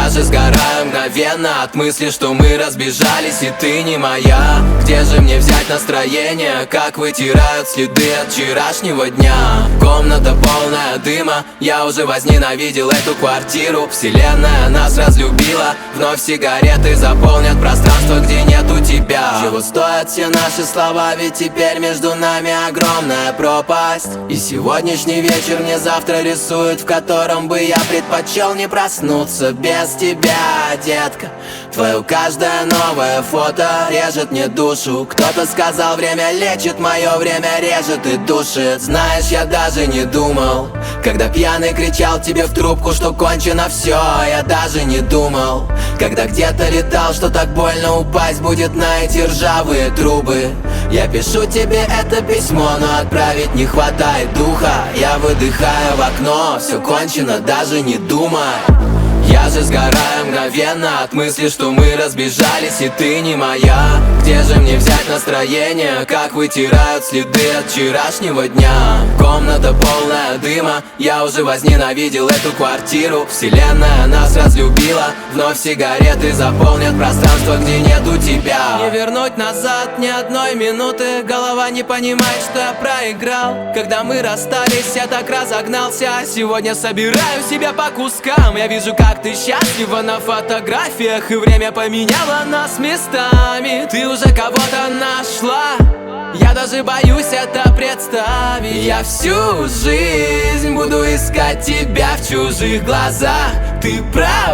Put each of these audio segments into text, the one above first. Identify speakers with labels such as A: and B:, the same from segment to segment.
A: же сгораю мгновенно от мысли, что мы разбежались и ты не моя. Где же мне взять настроение, как вытирают следы от вчерашнего дня? Комната полная дыма, я уже возненавидел эту квартиру. Вселенная нас разлюбила, вновь сигареты заполнят пространство, где нету тебя. Чего стоят все наши слова, ведь теперь между нами огромная пропасть. И сегодняшний вечер мне завтра рисует, в котором бы я предпочел не проснуться без тебя, детка. Твое каждое новое фото режет мне душу. Кто-то сказал, время лечит, мое время режет и душит. Знаешь, я даже не думал, когда пьяный кричал тебе в трубку, что кончено все. Я даже не думал, когда где-то летал, что так больно упасть будет на эти ржавые трубы. Я пишу тебе это письмо, но отправить не хватает духа. Я выдыхаю в окно, все кончено, даже не думай. Я же сгораю мгновенно от мысли, что мы разбежались и ты не моя. Где же мне взять настроение, как вытирают следы от вчерашнего дня? Комната полная дыма, я уже возненавидел эту квартиру. Вселенная нас разлюбила, вновь сигареты заполнят пространство, где нету тебя. Не вернуть назад ни одной минуты, голова не понимает, что я проиграл. Когда мы расстались, я так разогнался, а сегодня собираю себя по кускам. Я вижу, как ты счастлива на фотографиях, и время поменяло нас местами. Ты уже кого-то нашла, я даже боюсь это представить. Я всю жизнь буду искать тебя в чужих глазах. Ты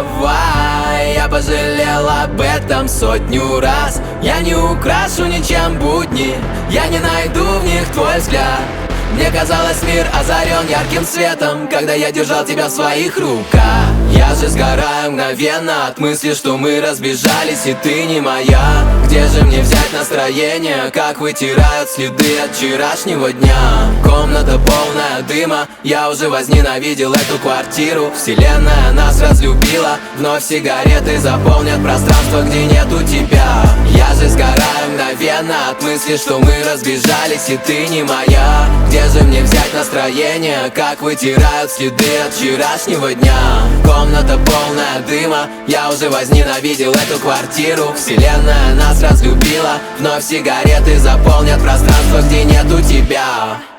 A: права, я пожалел об этом сотню раз. Я не украшу ничем будни, я не найду в них твой взгляд. Мне казалось, мир озарен ярким светом, когда я держал тебя в своих руках. Я же сгораю мгновенно от мысли, что мы разбежались и ты не моя. Где же мне взять настроение, как вытирают следы от вчерашнего дня? Комната полная дыма, я уже возненавидел эту квартиру. Вселенная нас разлюбила, вновь сигареты заполнят пространство, где нету тебя. Я же сгораю мгновенно от мысли, что мы разбежались и ты не моя. Где же мне взять настроение, как вытирают следы от вчерашнего дня? Комната полная дыма, я уже возненавидел эту квартиру. Вселенная нас разлюбила, вновь сигареты заполнят пространство, где нету тебя.